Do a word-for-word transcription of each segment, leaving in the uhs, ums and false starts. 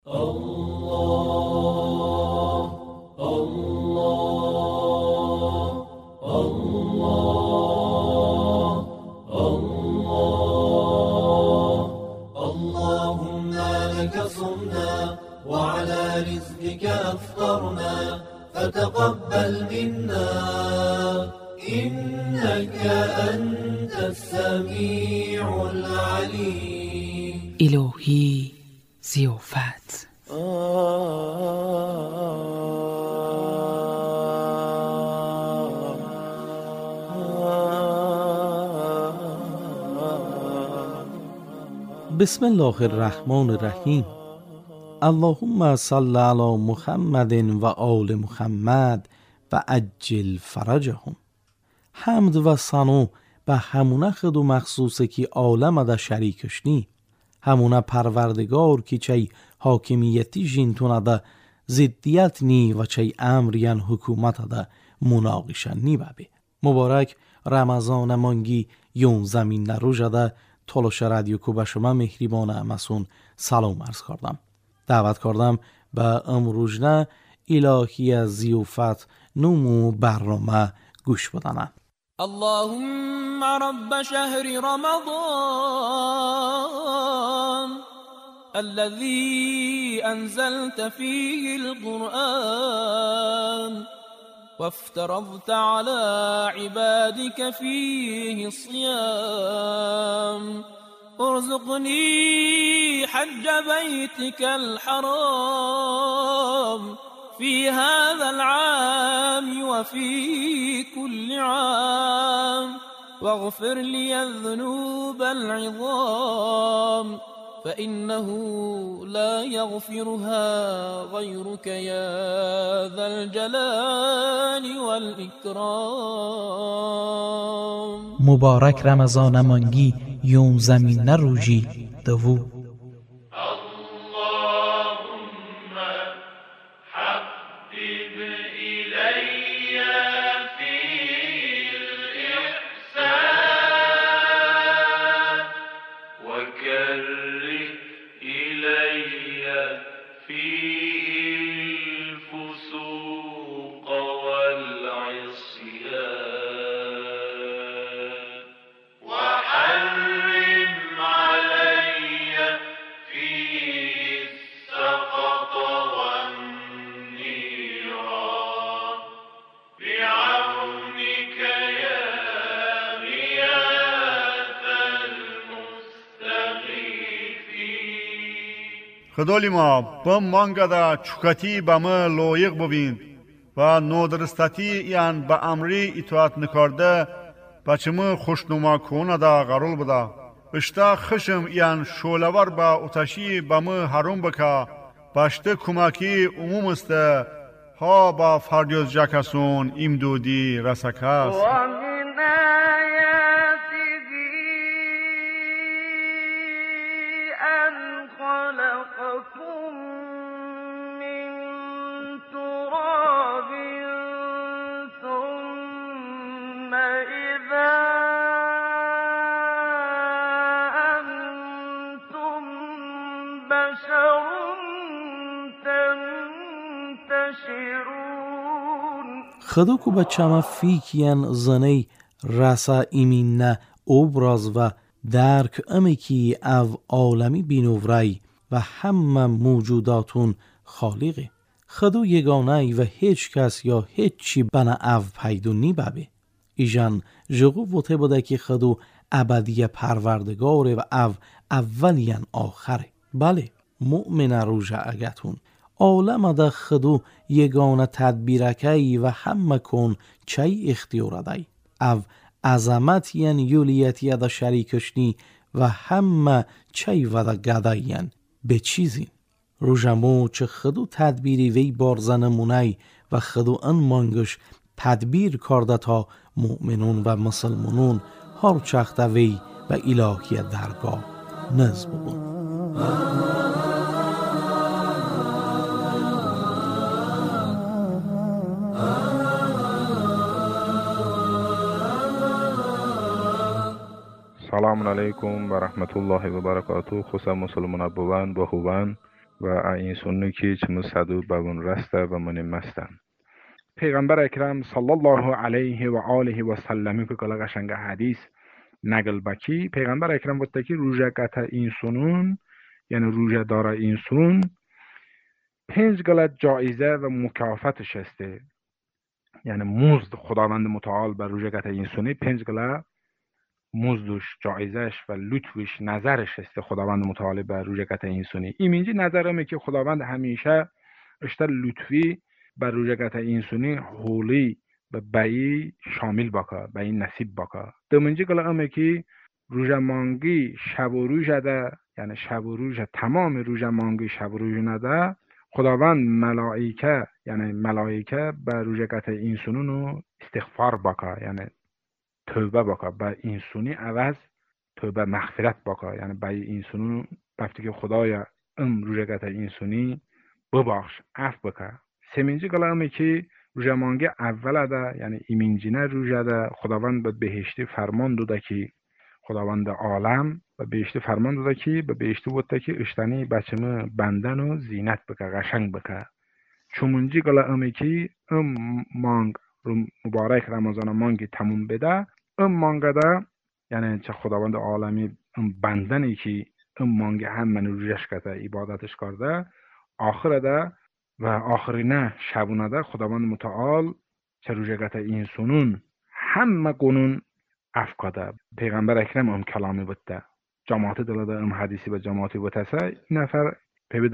اللهم لك صمنا وعلى رزقك أفطرنا فتقبل منا إنك أنت السميع العليم. الهی ضیافت. بسم الله الرحمن الرحیم. اللهم صل علی محمد و آل محمد و عجل فرجهم. حمد و ثنا به همونه خود مخصوصه که عالم ده شریکشنی، همونه پروردگار که چی حاکمیتی جنتونه ده زدیت نی و چی امریان حکومت ده مناقشه نی ببی. مبارک رمضان مانگی یون زمین نروژه ده تلاش رادیو کو به شما مهربان مسون سلام عرض کردم. دعوت کردم به امروزنه الهی از ضیافت نمو برنامه گوش بدنه. اللهم رب شهر رمضان الذي أنزلت فيه القرآن وافترضت على عبادك فيه الصيام ارزقني حج بيتك الحرام في هذا العام وفي كل عام واغفر لي الذنوب العظام فإنه لا يغفرها غيرك يا ذا الجلال والإكرام. مبارک رمضان مانگی یون زمین نروژی دوو. خدای ما با مانگدا چوکتی با ما لایق ببین و نودرستاتی یان با امری اطاعت نکرده بچم خوشنما کنه دا قرول بده اشتا خشم یان شولور با اتشی با ما حرام بکا باشته کمکی عموم است ها با فردیوز جاکسون امدودی رسکاس. خلقكم من تراب ثم إذا أنتم بشر تنتشرون. خدا کو بچه ما فیکیان زنی رسا ایمین obraz و درک امی کی او عالمی بینوری و همه موجوداتون خالقه. خدا یگانه و هیچ کس یا هیچ چی بنا او پیدا نی ببه. ایجان جغو بوته بوده که خدا ابدی پروردگاره و او اولین آخره. بله مؤمن روژه اگتون عالم ده خدا یگانه تدبیرکی و همه کن چی اختیار دای. او عظمت ین یولیتی دا شریکشنی و همه چی و دا گداین به چیزین. روژمو چه خدو تدبیری وی بارزن مونی و خدو ان مانگش تدبیر کرده تا مؤمنون و مسلمانون هر چخت وی و الهی درگاه نزد ببون. سلام علیکم و رحمت الله و برکاته. خصوصا مسلمان بوان و خوبان و این سنو که چمو صدو ببون رسته و من مستن پیغمبر اکرم صلی الله علیه و آله و سلم که کلا قشنگ حدیث نقل بکی پیغمبر اکرم گفته که روزه قطع این سنون یعنی روزه داره این سن پنج گلت جایزه و مکافاتش هسته یعنی مزد خداوند متعال بر روزه قطع این سنی پنج گله مزدش جایزش و لطفش نظرش هسته خداوند متعال بر روزه قطع این سنی ایمینجی نظرمه که خداوند همیشه اشتر لطفی بر روزه قطع این سنی حولی به بایی شامل باکا بایی نصیب باکا دومنجی گله امه که روزه مانگی شب و روز ده یعنی شب و روز تمام روزه مانگی شب و روز نده خداوند ملائکه یعنی ملائکه بر روزه قطع این سنونو استغفار باکا یعنی توبه باکا با این سنی عوض توبه مغفرت باکا یعنی با این سنون بفتی که خدایا ام روزه قطع این سنی ببخش عفو بکا سمینجی گلامه که روزه مانگی اول ده یعنی ایمینجینه روزه ده خداوند به بهشتی فرمان دوده که خداوند عالم به بهشتی فرمان دوده که به بهشتی بوده که اشتنی بچمه بندن و زینت بکه قشنگ بکه چومونجی گلامه که ام مانگ مبارک رمضان مانگی تموم بده ام مانگه ده یعنی چه خداوند عالمی ام بندنی که ام مانگی هم من روزش کرده عبادتش کرده آخر ده و آخرینه شبونه ده خداوند متعال چه روزه قطع این سنون همه گنون افکاده پیغمبر اکرم ام کلامی بوده جماعت دلاده ام حدیثی به جماعتی بوده نفر پیبیده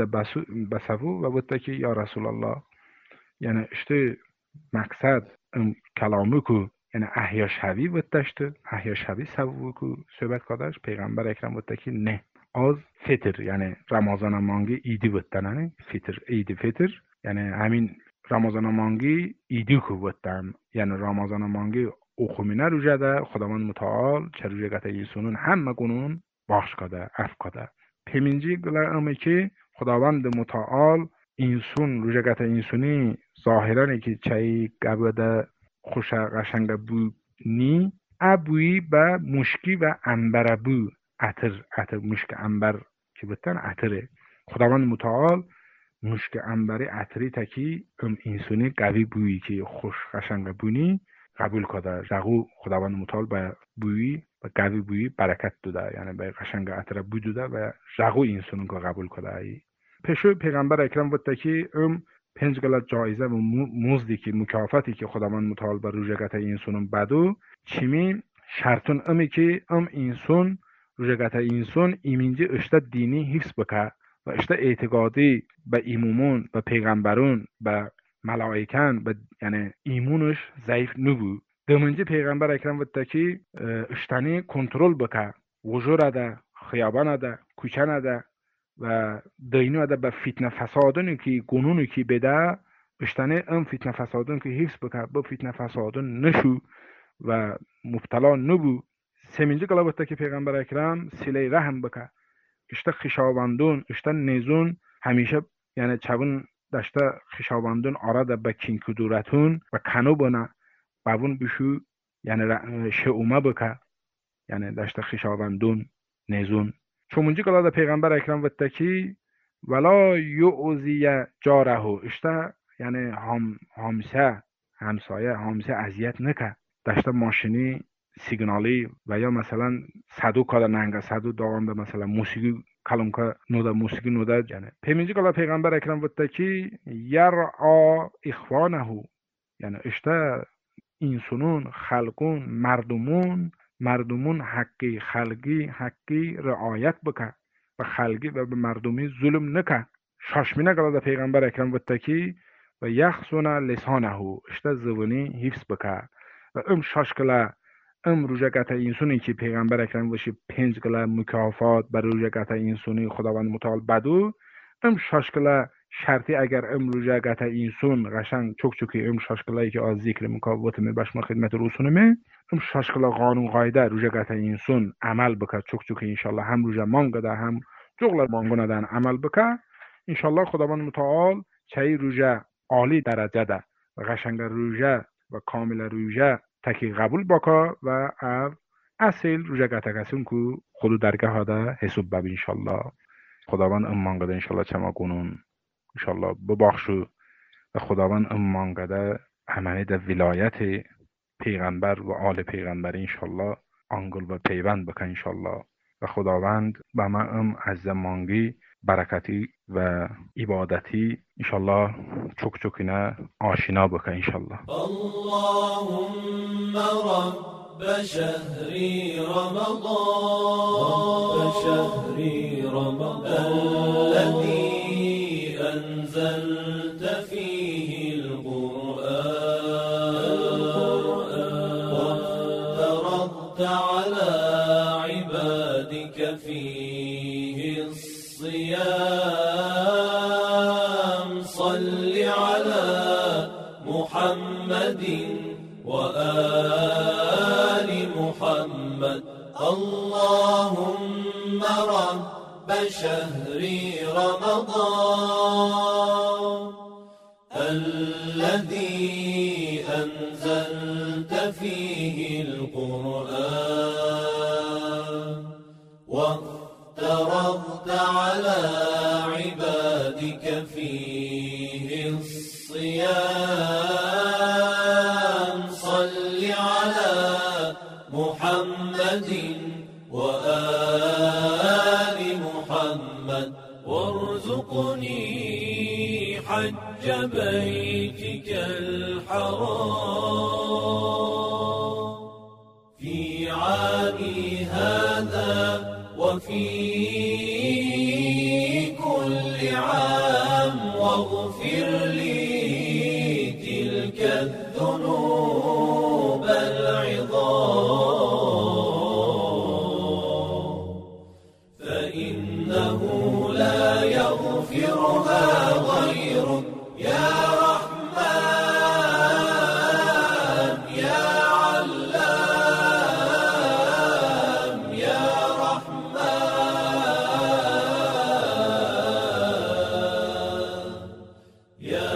بسفو و بوده که یا رسول الله یعنی اشته مقصد ام کلامی که یعنی احیا شوی بوده اشته احیا شوی سفو که صحبت کردش پیغمبر اکرم بوده که نه از فطر یعنی رمضان مانگی ایدی بوده نه فطر ایدی فطر یعنی همین رمضان مانگی ایدی که بوده یعنی رمضان مانگی او خمینه روزه ده خداوند متعال چه روزه قطع این سنون همه گنون باخش کده اف کده پیمینجی گلامه که خداوند متعال این سن روزه قطع این سنی ظاهرانه که چه گبده خوش قشنگ بو نی ابوی به مشکی و انبر بو عطر عطر مشک انبر که بتن عطره خداوند متعال مشک انبری عطری تکی ام این سنی قوی بویی که خوش قشنگ بونی قبول کرده رغو خداوند متعال به بویی و قوی بویی برکت داده یعنی به قشنگ عطر بو داده و رغو این سنون که قبول کرده ای پیشو پیغمبر اکرم بود که ام پنج گلت جایزه و مزدی که مکافاتی که خداوند متعال بر روزه قطع این سنون بدو چیمی شرطون امی که ام این سن روزه قطع این سن ایمینجی اشتا دینی حفظ بکه و اشتا اعتقادی به ایمومون و پیغمبرون به ملائکان و یعنی ایمونش ضعیف نبود دومنجی پیغمبر اکرم بود که اشتانی کنترل بکه وجور ده خیابان ده کوچه ده و دینو ده به فتنه فسادونی که گنونی که بده اشتانی ام فتنه فسادون که حفظ بکه با فتنه فسادون نشو و مبتلا نبو سمینجی گلا بود که پیغمبر اکرم سله رحم بکه اشتا خشاوندون اشتا نیزون همیشه یعنی چون داشته خشاوندون آراده به کین کدورتون و کنو بنا بابون بشو یعنی شعومه بکه یعنی داشته خشاوندون نیزون چومونجی گلاده پیغمبر اکرم وقت که ولا یعوزی جاره اشته یعنی هم همسه همسایه همسه اذیت نکه داشته ماشینی سیگنالی و یا مثلا صدو کار ننگه صدو داغنده مثلا موسیقی کلم که نوده موسیقی نوده یعنی پیمینجی که پیغمبر اکرم بود که یرعا اخوانه یعنی اشته انسانون خلقون مردمون مردمون حقی خلقی حقی رعایت بکن و خلقی و به مردمی ظلم نکن شاشمینه که پیغمبر اکرم بود که و یخسون لسانه اشته زبانی حفظ بکن و ام شاشکله ام روزه قطع انسانی که پیغمبر اکرم باشی پنج گله مکافات بر روزه قطع انسانی خداوند متعال بدو ام شاشکله شرطی اگر ام روزه قطع انسان قشنگ چوک چوکی ام شاشکله که از ذکر مکافات می بشما خدمت رسول می ام شاشکله قانون قاعده روزه قطع انسان عمل بکه چوک چوکی انشالله هم روزه مانگده هم جغل مانگونه دن عمل بکه انشالله خداوند متعال چه روزه عالی درجه ده و قشنگ روزه و کامل روزه تکی قبول باکا و اصل روزه قطع کسیم که خود درگه ها ده حساب بب انشالله خداوند امانگده انشالله چما گونون انشالله ببخشو و خداوند امانگده همه در ولایت پیغمبر و آل پیغمبر انشالله آنگل و پیوند بکن انشالله و خداوند به ما ام از زمانگی برکتی و عبادتی انشالله چک چکینه آشنا بکن انشالله. اللهم رب شهری رمضان رب شهری رمضان الذي أنزلت فيه القرآن وافترضت على عبادك فيه الصيام صل على محمد وآل محمد. اللهم رب شهر رمضان الذي أنزلت فيه القرآن وافترضت على عبادك فيه الصيام صل على محمد وآل محمد وارزقني حج بيتك الحرام في عامي هذا وفي كل عام واغفر لي تلك الذنوب العظام فإنه لا يغفرها غيرك يا رحمن يا علام يا رحمن يا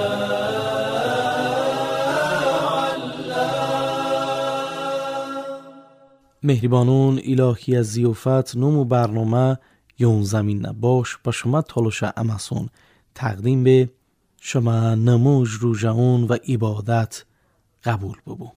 مهربانون الهی از زیافت نوم برنامه یون زمین نباش با شما تالوش امسون تقدیم به شما نموج رو جهون و عبادت قبول ببو.